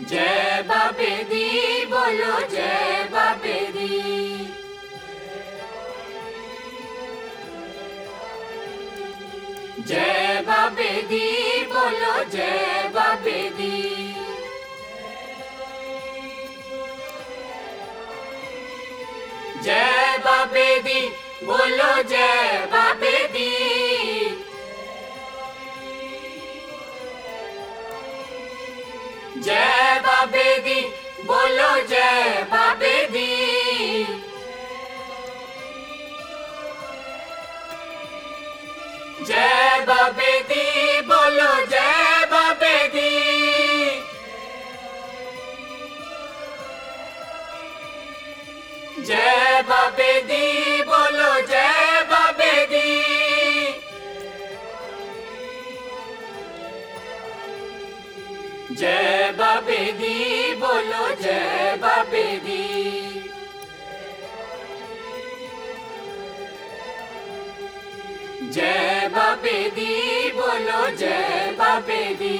जय बाबे दी बोलो जय बाबे दी। जय बाबे दी बोलो जय बाबे दी। जय बाबे दी बोलो जय बाबे दी। जय बाबे दी बोलो जय बाबे दी। जय बाबे दी बोलो जय बाबे दी। जय बाबे दी बोलो जय बाबे दी। जय बाबे दी बोलो जय बाबे दी। जय बाबे दी बोलो जय बाबे दी।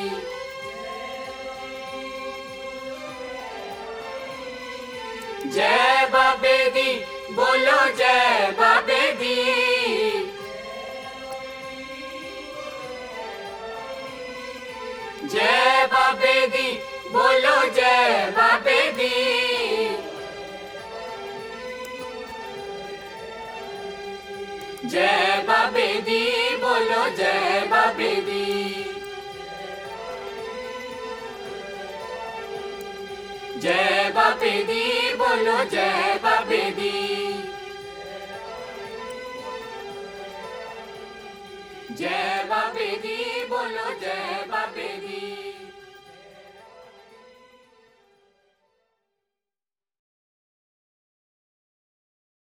जय बाबे दी बोलो जय बाबे दी। जय बाबे दी बोलो जय बाबे दी। जय बाबे दी बोलो जय बाबे दी। जय बाबे दी बोलो जय बाबे दी। जय बाबे दी बोलो जय बाबे दी।